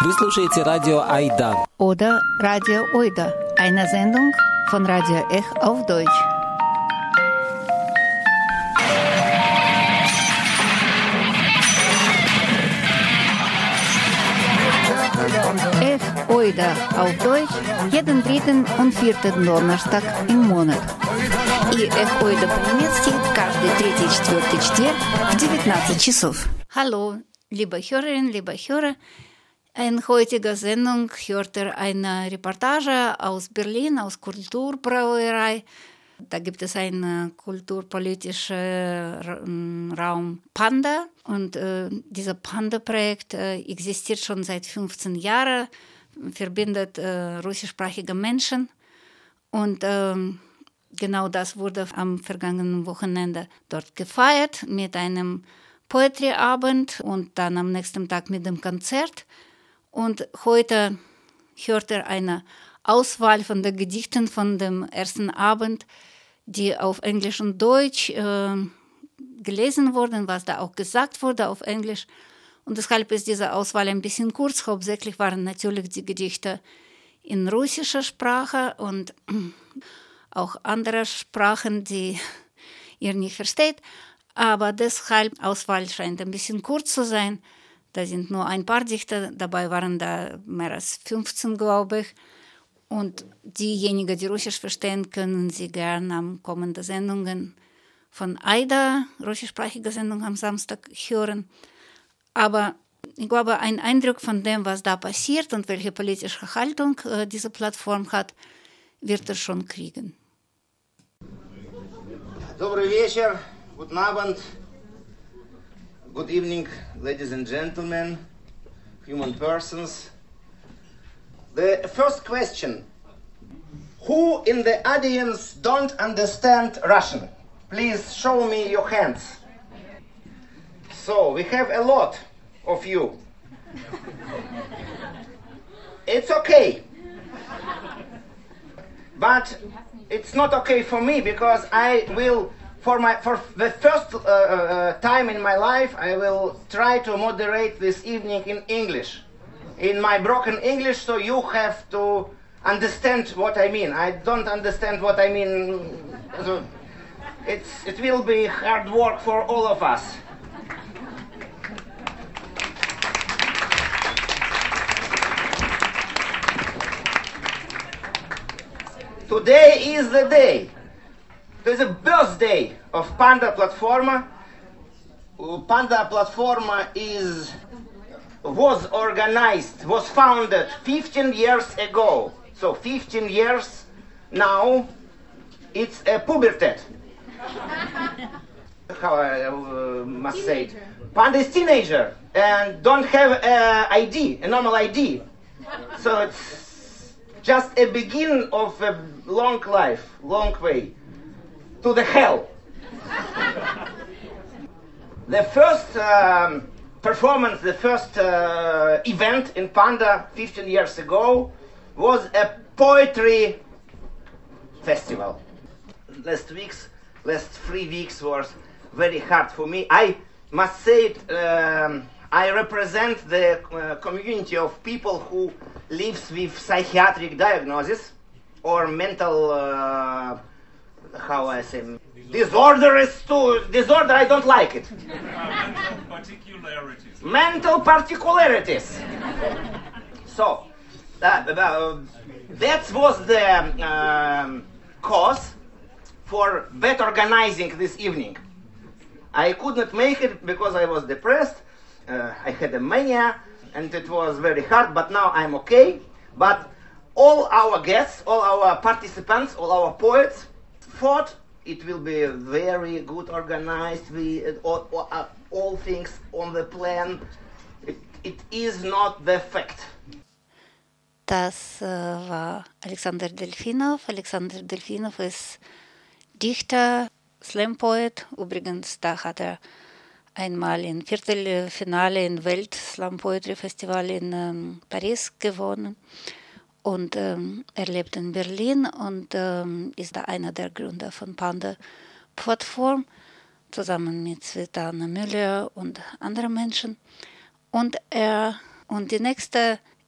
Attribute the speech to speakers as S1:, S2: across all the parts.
S1: Вы слушаете радио Айда.
S2: Oder Radio Oida, eine Sendung von Radio Ech auf Deutsch. Ech Oida auf Deutsch jeden dritten und vierten Donnerstag im Monat. И Ech Oida по-немецки каждый третий и четвертый четверг в 19 часов. Hallo, liebe Hörerinnen, liebe Hörer. In heutiger Sendung hört eine Reportage aus Berlin, aus Kulturbrauerei. Da gibt es einen kulturpolitischen Raum Panda. Und dieser Panda-Projekt existiert schon seit 15 Jahren, verbindet russischsprachige Menschen. Und genau das wurde am vergangenen Wochenende dort gefeiert mit einem Poetry-Abend und dann am nächsten Tag mit dem Konzert. Und heute hört eine Auswahl von den Gedichten von dem ersten Abend, die auf Englisch und Deutsch gelesen wurden, was da auch gesagt wurde auf Englisch. Und deshalb ist diese Auswahl ein bisschen kurz. Hauptsächlich waren natürlich die Gedichte in russischer Sprache und auch andere Sprachen, die ihr nicht versteht. Aber deshalb, Auswahl scheint ein bisschen kurz zu sein. Da sind nur ein paar Dichter, dabei waren da mehr als 15, glaube ich. Und diejenigen, die Russisch verstehen, können sie gerne am kommenden Sendungen von Aida, russischsprachige Sendung am Samstag, hören. Aber ich glaube, ein Eindruck von dem, was da passiert und welche politische Haltung diese Plattform hat, wird er schon kriegen.
S3: Добрый вечер, guten Abend. Good evening, ladies and gentlemen, human persons. The first question. Who in the audience don't understand Russian? Please show me your hands. So, we have a lot of you. It's okay. But it's not okay for me because I will for the first time in my life, I will try to moderate this evening in English, in my broken English, so you have to understand what I mean. I don't understand what I mean. So it will be hard work for all of us. Today is the day. There's a birthday of Panda Platforma. Panda Platforma was founded 15 years ago. So 15 years now, it's a puberty. How I must say it. Panda is teenager and don't have a normal ID. So it's just a beginning of a long life, long way. To the hell. The first performance, the first event in Panda 15 years ago was a poetry festival. Last 3 weeks was very hard for me. I must say it, I represent the community of people who lives with psychiatric diagnosis or mental how I say, disorder, I don't like it. Mental particularities. So, that was the cause for better organizing this evening. I could not make it because I was depressed, I had a mania, and it was very hard, but now I'm okay. But all our guests, all our participants, all our poets, thought it will be very good organized, all things on the plan. It is not the fact.
S2: Das war Alexander Delfinov. Alexander Delfinov ist Dichter, Slam-Poet. Übrigens, da hat er einmal im Viertelfinale im Welt-Slam-Poetry-Festival in Paris gewonnen. Und er lebt in Berlin und ist da einer der Gründer von Panda-Plattform, zusammen mit Svetlana Müller und anderen Menschen. Und die nächste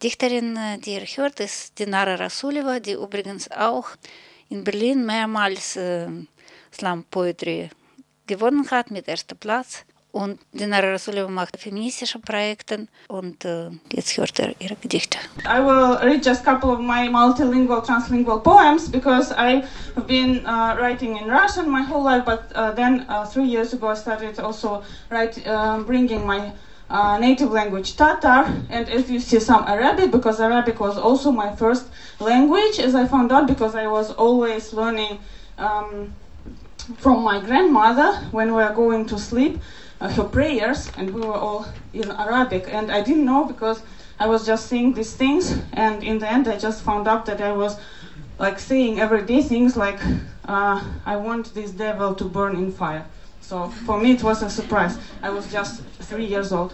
S2: Dichterin, die ihr hört, ist Dinara Rasuleva, die übrigens auch in Berlin mehrmals Slam Poetry gewonnen hat mit erster Platz. Und Dinara Rasuleva macht feministische Projekte und jetzt hört ihre Gedichte.
S4: I will read just a couple of my multilingual, translingual poems because I have been writing in Russian my whole life, but then 3 years ago I started also bringing my native language Tatar, and as you see some Arabic, because Arabic was also my first language, as I found out, because I was always learning from my grandmother when we were going to sleep, her prayers, and we were all in Arabic, and I didn't know because I was just saying these things, and in the end I just found out that I was like saying everyday things like I want this devil to burn in fire. So for me it was a surprise. I was just 3 years old.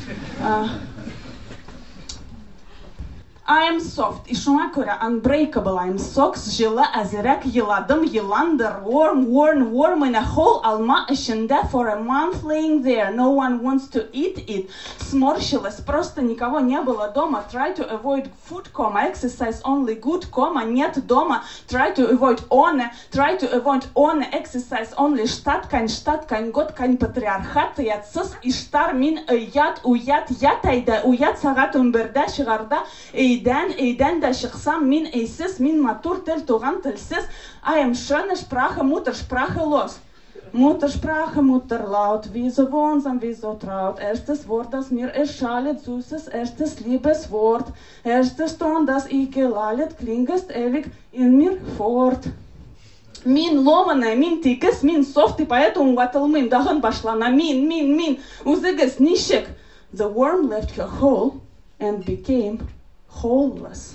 S4: I am soft, ishmakura, unbreakable, I am socks, jila, azirek, yiladim, yilander, warm in a hole, alma, ashenda, for a month laying there, no one wants to eat it, сморщилась, просто никого не было дома, try to avoid food, comma, exercise only good, comma, нет дома, try to avoid one, exercise only, штаткань, годкань, патриархат, ятсыз, иштар, мин, уят, ятайда, уят, сагатун, берда, shigarda, Eiden da шықсам, min eisiz, min matur til tuğan tilsiz. I am schöne Sprache, Muttersprache los. Muttersprache, Mutterlaut, wie so wohnsam, wie so traut. Erstes Wort, das mir erschallet, süßes, erstes Liebeswort. Erstes Ton, das ich gelallet, klingest ewig in mir fort. Min ломаная, min тикес, min softy, поэтому ватылмым, дахын башлана, min, узыгес, нищек. The worm left her hole and became holeless.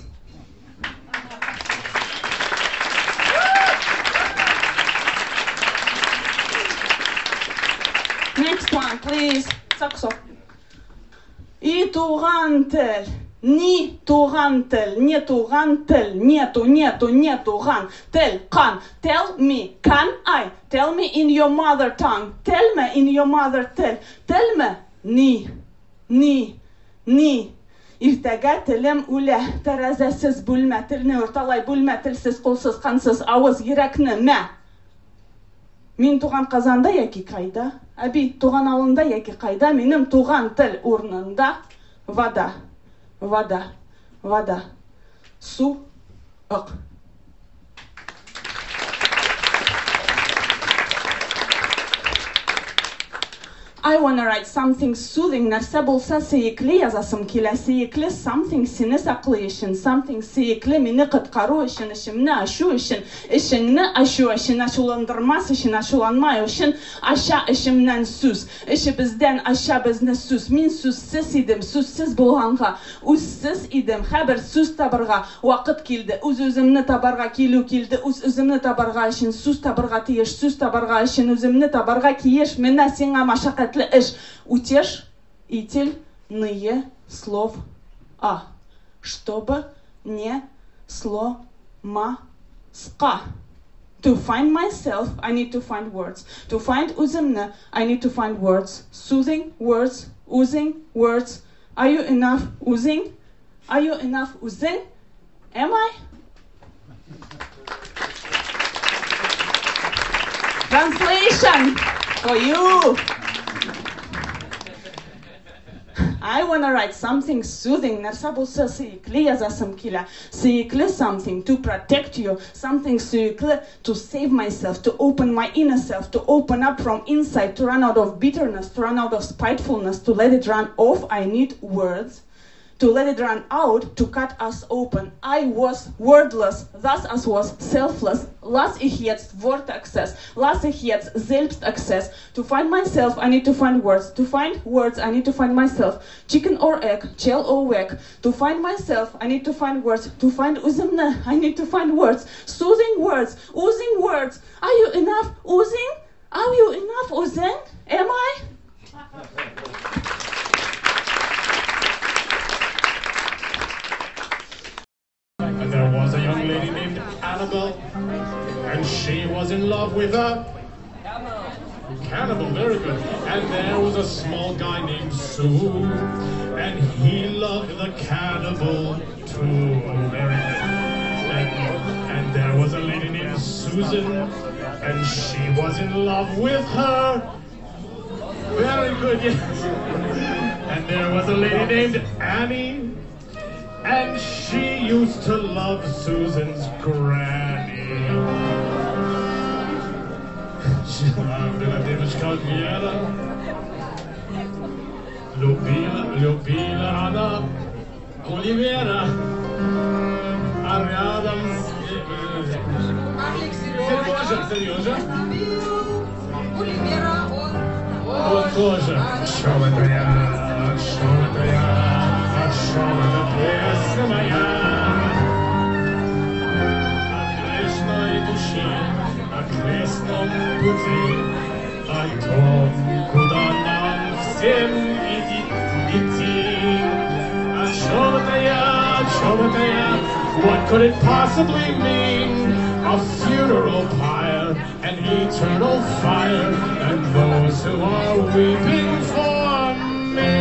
S4: Next one, please. Saxo. И тугантель, ни тугантель, не тугантель, нету ган. Tell me, can I? Tell me in your mother tongue. Tell me in your mother tell me, ni. Иртәгә телем үлә, тәрәзәсез бүлмә, телне урталай бүлмә, телсез, қолсыз, қансыз, авыз, йөрәкне мә. Мин туган Казанда яки кайда, әби туган авылында яки кайда, минем туган тел урнында, вода, су, ық. I want to write something soothing, нәрсә булса сөекле язасым килә, сөекле something сине саклый өчен, something сөекле мине коткару өчен, эшемне ачу өчен, эшеңне ачу өчен, ачуландырмас өчен, ачуланмай өчен, аша эшемнән сүз, эшебездән аша безне сүз. Мин сүзсез идем, сүзсез булганга, үзсез идем, хәбер сүз табарга вакыт килде, үз-үземне табарга килде, үз-үземне табарга өчен сүз табарга тиеш, сүз табарга өчен үземне табарга киеш, менә сиңа машакат утешительные слов чтобы не сломаться. To find myself, I need to find words. To find uzimne, I need to find words. Soothing words, oozing words. Are you enough oozing? Are you enough oozing? Am I? Translation for you. I want to write something soothing, нәрсә булса сөекле язасым килә, сөекле something to protect you, something сөекле to save myself, to open my inner self, to open up from inside, to run out of bitterness, to run out of spitefulness, to let it run off. I need words. To let it run out, to cut us open. I was wordless, thus I was selfless. Lass ich jetzt Wortaccess, lass ich jetzt Selbstaccess. To find myself, I need to find words. To find words, I need to find myself. Chicken or egg, shell or wag. To find myself, I need to find words. To find uzimne, I need to find words. Soothing words, oozing words. Are you enough oozing? Are you enough oozing? Am I?
S5: There was a young lady named Annabelle, and she was in love with a Cannibal, very good. And there was a small guy named Sue, and he loved the cannibal too. Very good. And there was a lady named Susan, and she was in love with her. Very good, yes. And there was a lady named Annie, and she used to love Susan's granny. Была девочка Вера, любила она Оливера, а рядом Сережа, он тоже. Что это я, песня моя, от грешной души, о крестном пути, о том, куда нам всем идти. О чем это я, what could it possibly mean? A funeral pyre, an eternal fire, and those who are weeping for me.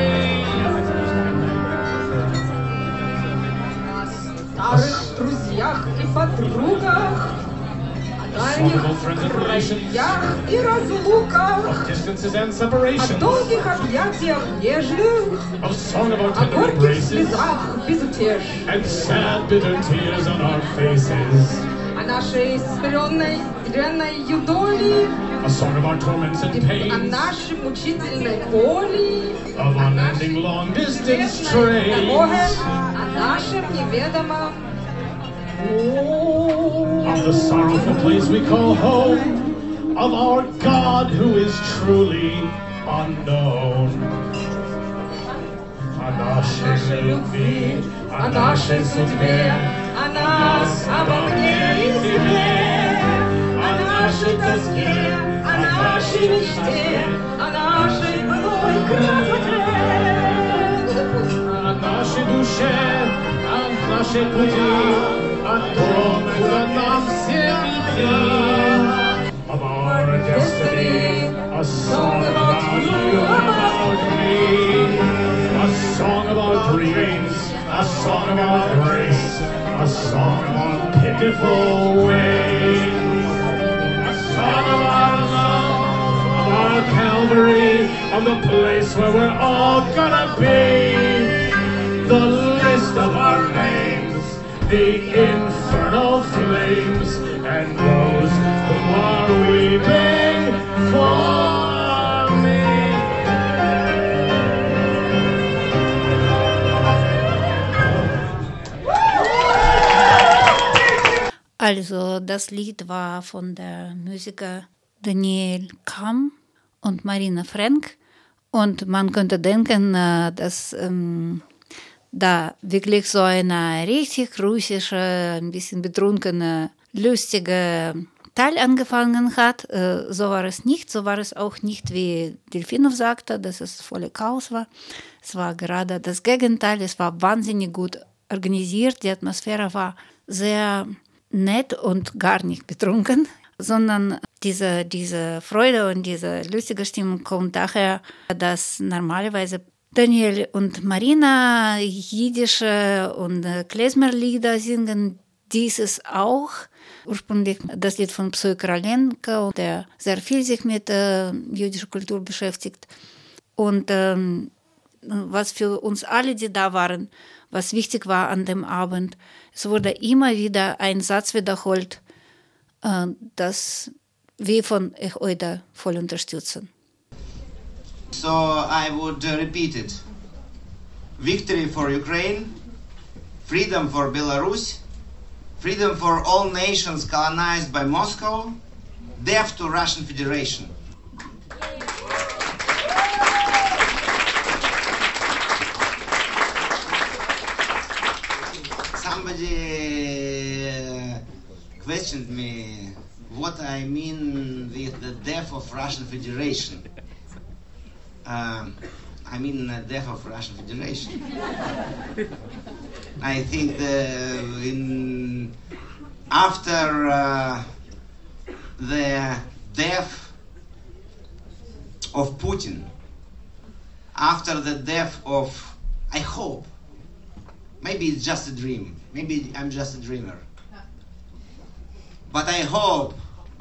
S6: Старых друзьях и подругах, дальних друзьях и разлуках, о долгих объятиях нежных, о горьких слезах безутешных, о нашей смиренной дрянной юдоли,
S5: A song of our torments and pains,
S6: о нашей мучительной боли,
S5: of unending long-distance trains,
S6: о нашем неведомом,
S5: of the sorrowful place we call home, of our God who is truly unknown. О нашей любви, о нашей судьбе,
S6: о нас, обо мне и тебе, о нашей тоске, о нашей мечте, о нашей былой красоте,
S5: о нашей душе, о нашей пути, о том, куда нам всем идти. Of our destiny, a song about you, about me, a song of our dreams, a song of our grace, a song of our pitiful ways, a song of our love, of our Calvary, of the place where we're all gonna be, the list of our names, the infernal flames, and those who are weeping for me.
S2: Also das Lied war von der Musiker Daniel Kamm und Marina Frank und man könnte denken, dass da wirklich so eine richtig russische, ein bisschen betrunkene, lustige Teil angefangen hat. So war es nicht. So war es auch nicht, wie Delfinov sagte, dass es volle Chaos war. Es war gerade das Gegenteil. Es war wahnsinnig gut organisiert. Die Atmosphäre war sehr nett und gar nicht betrunken, sondern diese Freude und diese lustige Stimmung kommt daher, dass normalerweise Daniel und Marina jiddische und Klezmerlieder singen, dieses auch. Ursprünglich das Lied von Psoi Korolenko, der sehr viel sich mit jüdischer Kultur beschäftigt. Und was für uns alle, die da waren, was wichtig war an dem Abend, es wurde immer wieder ein Satz wiederholt, das wir von Ech-Oida voll unterstützen.
S3: So I would repeat it. Victory for Ukraine, freedom for Belarus, freedom for all nations colonized by Moscow, death to Russian Federation. Somebody questioned me what I mean with the death of Russian Federation. I mean the death of Russian Federation. I think after the death of Putin after the death of, I hope, maybe it's just a dream, maybe I'm just a dreamer, but I hope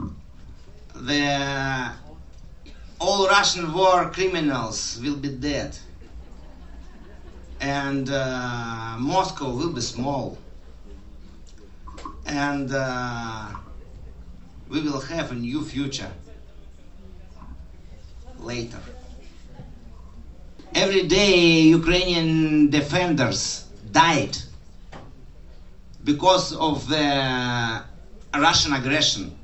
S3: all Russian war criminals will be dead and Moscow will be small and we will have a new future later. Every day Ukrainian defenders died because of the Russian aggression.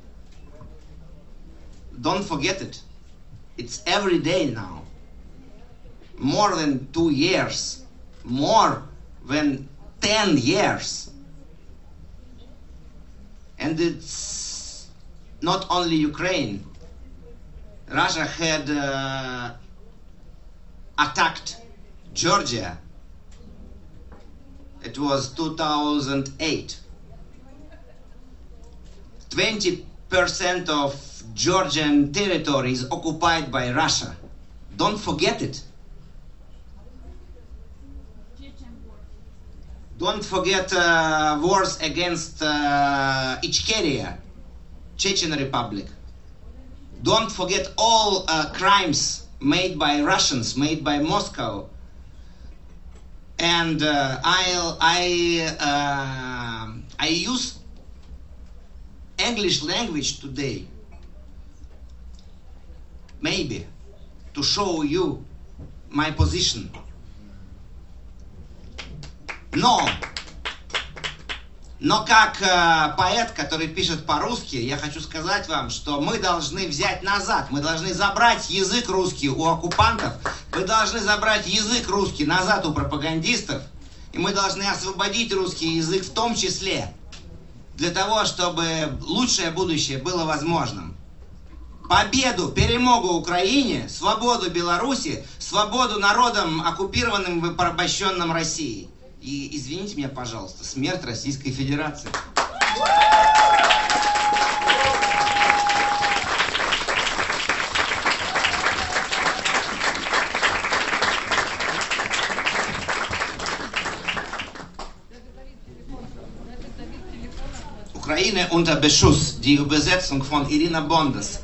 S3: Don't forget it. It's every day now. More than 2 years. More than 10 years. And it's not only Ukraine. Russia had attacked Georgia. It was 2008. 20% of Georgian territory is occupied by Russia. Don't forget it. Don't forget wars against Ichkeria, Chechen Republic. Don't forget all crimes made by Russians, made by Moscow. And I use English language today, maybe, to show you my position. Но как поэт, который пишет по-русски, я хочу сказать вам, что мы должны взять назад, мы должны забрать язык русский у оккупантов, мы должны забрать язык русский назад у пропагандистов, и мы должны освободить русский язык в том числе, для того, чтобы лучшее будущее было возможным. Победу, перемогу Украине, свободу Беларуси, свободу народам, оккупированным и порабощенным Россией. И извините меня, пожалуйста, смерть Российской Федерации. Ukraine unter Beschuss, die Übersetzung von Irina Bondes.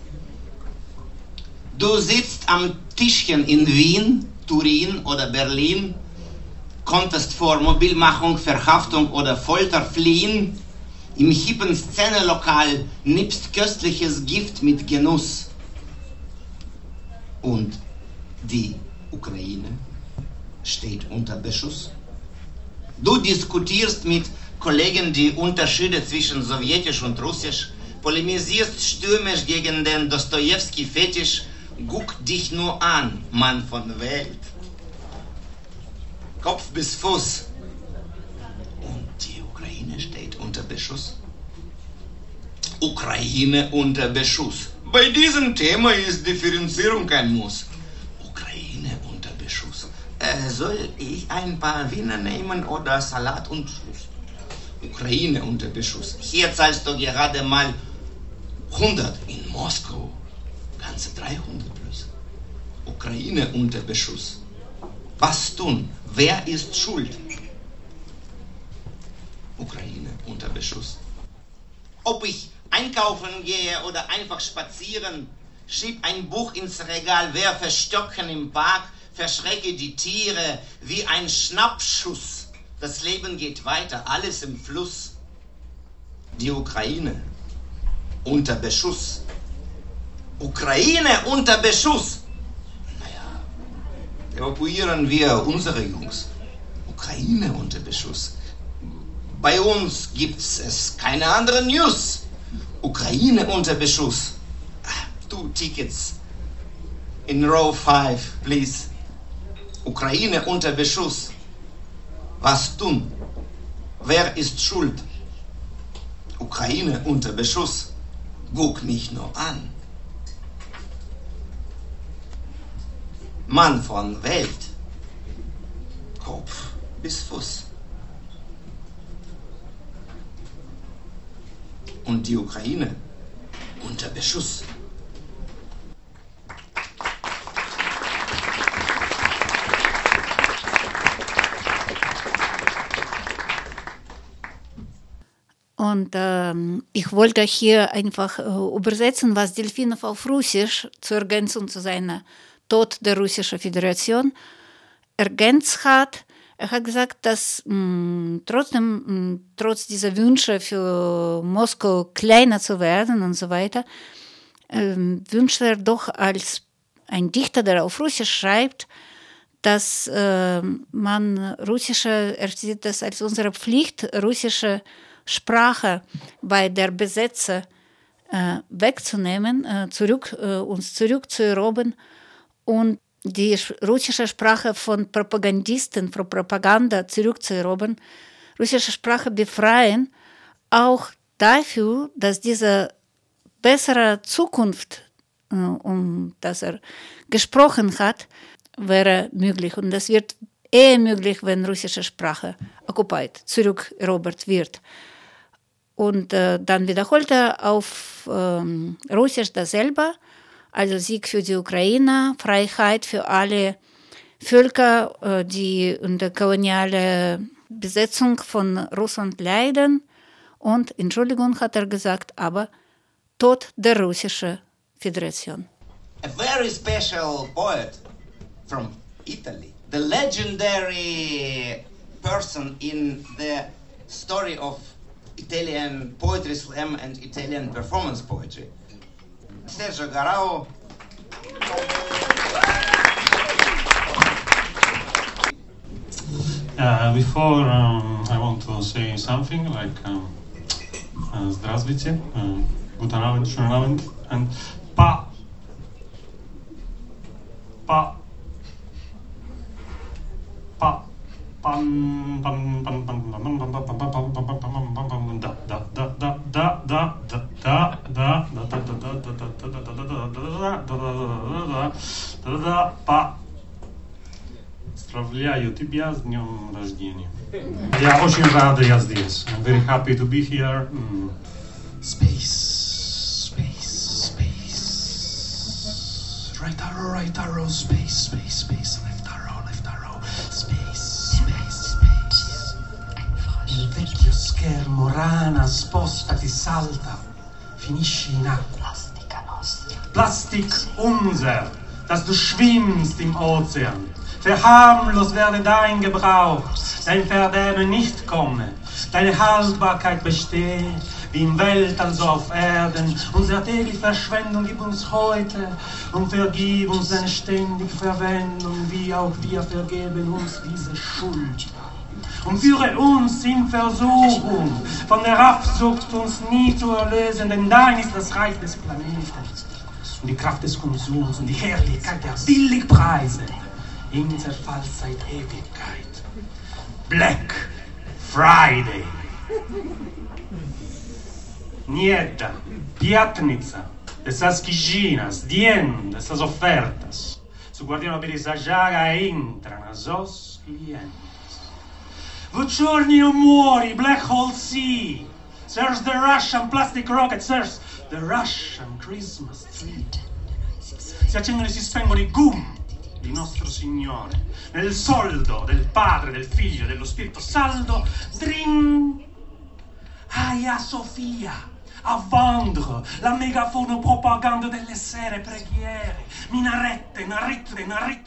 S3: Du sitzt am Tischchen in Wien, Turin oder Berlin, konntest vor Mobilmachung, Verhaftung oder Folter fliehen, im hippen Szenelokal nimmst köstliches Gift mit Genuss. Und die Ukraine steht unter Beschuss. Du diskutierst mit Kollegen die Unterschiede zwischen Sowjetisch und Russisch, polemisierst stürmisch gegen den Dostojewski-Fetisch, guck dich nur an, Mann von Welt. Kopf bis Fuß. Und die Ukraine steht unter Beschuss. Ukraine unter Beschuss. Bei diesem Thema ist Differenzierung kein Muss. Ukraine unter Beschuss. Soll ich ein paar Wiener nehmen oder Salat und Schluss? Ukraine unter Beschuss. Hier zahlst du gerade mal 100, in Moskau ganze 300 plus. Ukraine unter Beschuss. Was tun? Wer ist schuld? Ukraine unter Beschuss. Ob ich einkaufen gehe oder einfach spazieren, schieb ein Buch ins Regal, werfe Stöcken im Park, verschrecke die Tiere wie ein Schnappschuss. Das Leben geht weiter, alles im Fluss. Die Ukraine unter Beschuss. Ukraine unter Beschuss. Evakuieren wir unsere Jungs. Ukraine unter Beschuss. Bei uns gibt es keine anderen News. Ukraine unter Beschuss. 2 tickets in row 5, please. Ukraine unter Beschuss. Was tun? Wer ist schuld? Ukraine unter Beschuss. Guck mich nur an. Mann von Welt, Kopf bis Fuß. Und die Ukraine unter Beschuss.
S2: Und ich wollte hier einfach übersetzen, was Delfinov auf Russisch zur Ergänzung zu seiner Tod der Russischen Föderation ergänzt hat. Er hat gesagt, dass trotz dieser Wünsche für Moskau kleiner zu werden und so weiter, wünscht er doch als ein Dichter, der auf Russisch schreibt, dass er sieht das als unsere Pflicht, russische Sprache bei der Besetzer wegzunehmen, uns zurückzuerobern und die russische Sprache von Propagandisten, von Propaganda zurückzuerobern, russische Sprache befreien, auch dafür, dass diese bessere Zukunft, um das er gesprochen hat, wäre möglich. Und das wird eher möglich, wenn russische Sprache occupied, zurückerobert wird. Und dann wiederholt er auf Russisch dasselbe, also Sieg für die Ukraine, Freiheit für alle Völker, die unter kolonialer Besetzung von Russland leiden. Und, Entschuldigung, hat er gesagt, aber Tod der Russischen Föderation.
S3: A very special poet from Italy. The legendary person in the story of Italian poetry slam and Italian performance poetry. Sergio Garau.
S5: Before I want to say something like Здравствуйте, Guten Abend, schönen Abend, and Pa. Поздравляю тебя с днем рождения. Я очень рад я здесь. I'm very happy to be here. Space. Right arrow, space. Left arrow, space. Il vecchio schermo, rana, spostati, salta, finisci in acqua. Plastik unser, dass du schwimmst im Ozean. Verharmlos werde dein Gebrauch, dein Verderben nicht komme, deine Haltbarkeit bestehe, wie im Weltall so auf Erden. Unsere tägliche Verschwendung gib uns heute und vergib uns deine ständige Verwendung, wie auch wir vergeben uns diese Schuld. Und führe uns in Versuchung, von der Rafsucht uns nie zu erlösen, denn dein ist das Reich des Planeten und die Kraft des Konsums und die Herrlichkeit der Billigpreise in Zerfall seit Ewigkeit. Black Friday. Nieta, Piatnica, dessas quiginas, dien, dessas ofertas. Su guardiano per esagiare entrano os clientes. Vucciorni o muori, Black Hole Sea. There's the Russian plastic rocket, there's the Russian Christmas tree. Si accendono e si spengono i gum di nostro Signore. Nel soldo del Padre, del Figlio e dello Spirito Santo. Drin. Hagia Sophia. A vendre la megafono propaganda delle sere preghiere. Minarette, naritte.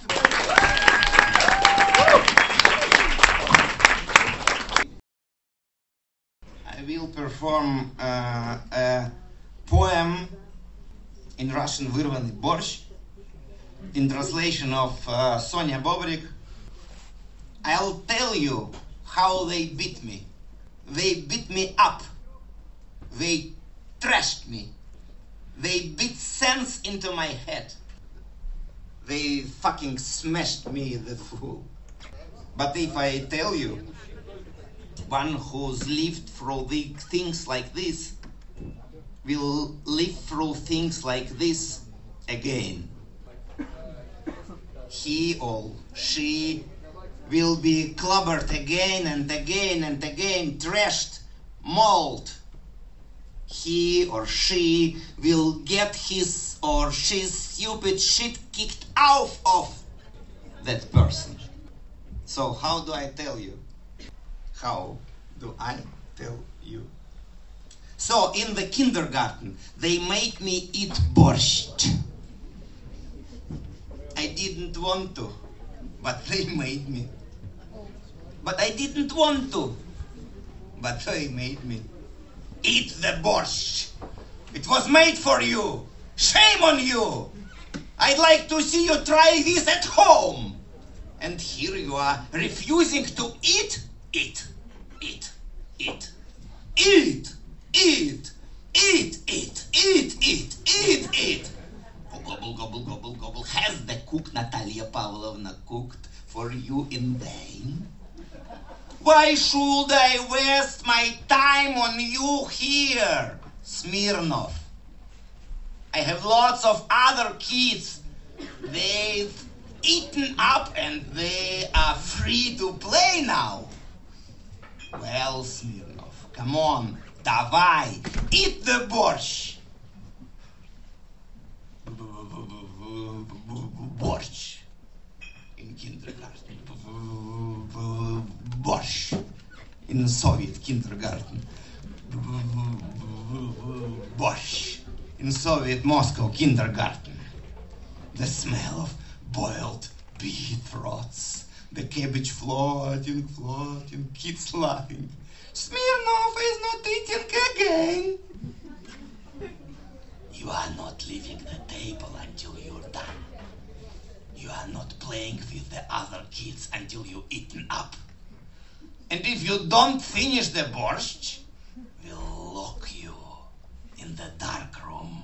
S3: I will perform a poem in Russian, Vyrvanny Borsh, in translation of Sonia Bobrik. I'll tell you how they beat me. They beat me up. They trashed me. They beat sense into my head. They fucking smashed me, the fool. But if I tell you, one who's lived through the things like this will live through things like this again. He or she will be clobbered again and again, trashed, mauled. He or she will get his or she's stupid shit kicked out of that person. So how do I tell you? How do I tell you? So in the kindergarten, they made me eat borscht. I didn't want to, but they made me. But I didn't want to, but they made me. Eat the borscht. It was made for you. Shame on you. I'd like to see you try this at home. And here you are refusing to eat. Eat. Gobble, gobble, gobble, gobble. Has the cook Natalia Pavlovna cooked for you in vain? Why should I waste my time on you here, Smirnov? I have lots of other kids. They've eaten up and they are free to play now. Well, Smirnov, come on, давай, eat the borscht. Borscht in kindergarten. Borscht in Soviet kindergarten. Borscht in Soviet Moscow kindergarten. The smell of boiled beef throats, the cabbage floating, kids laughing. Smirnov is not eating again. You are not leaving the table until you're done. You are not playing with the other kids until you've eaten up. And if you don't finish the borscht, we'll lock you in the dark room.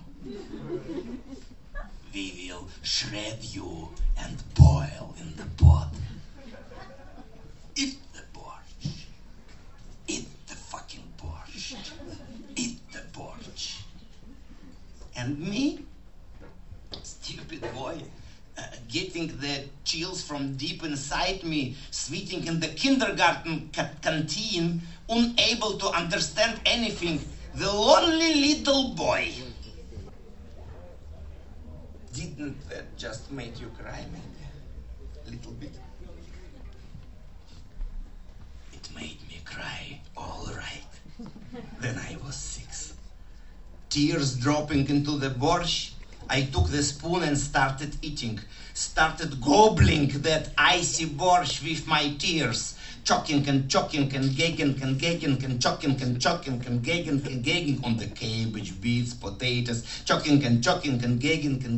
S3: We will shred you and boil in the pot. Eat the borscht. Eat the fucking borscht. Eat the borscht. And me, stupid boy, getting the chills from deep inside me, sweating in the kindergarten canteen, unable to understand anything, the lonely little boy. Didn't that just make you cry, maybe? A little bit? It made me cry, all right. When I was 6. Tears dropping into the borscht, I took the spoon and started eating. Started gobbling that icy borscht with my tears. Choking and gagging and choking and gagging on the cabbage, beets, potatoes. Choking and gagging, choking and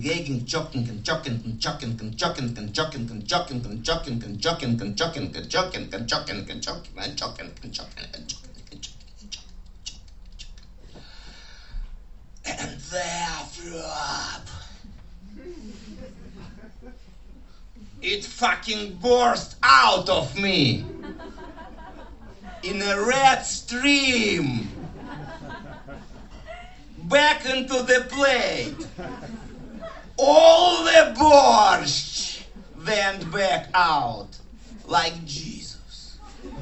S3: and there I threw up. It fucking burst out of me in a red stream back into the plate. All the borscht went back out like Jesus.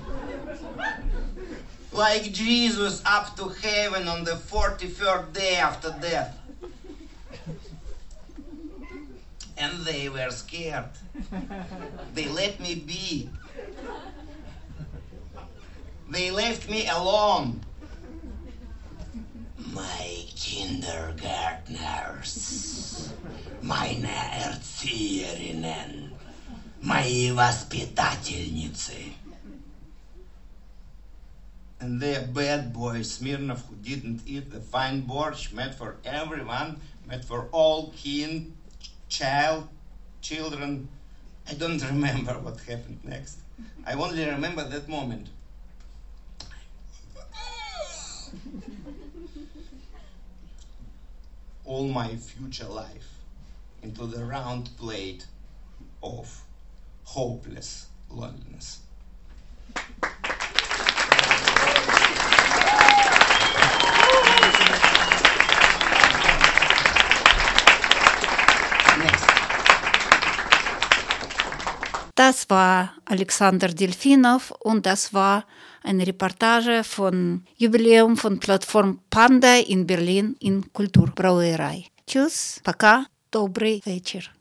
S3: Like Jesus up to heaven on the 43rd day after death. And they were scared. They let me be. They left me alone. My kindergartners, meine Erzieherinnen, мои воспитательницы. And the bad boy Smirnov, who didn't eat the fine borscht, made for everyone, made for all children. I don't remember what happened next. I only remember that moment. All my future life into the round plate of hopeless loneliness.
S2: Das war Alexander Delfinov und das war eine Reportage von Jubiläum von Plattform Panda in Berlin in Kulturbrauerei. Tschüss, пока, добрый вечер.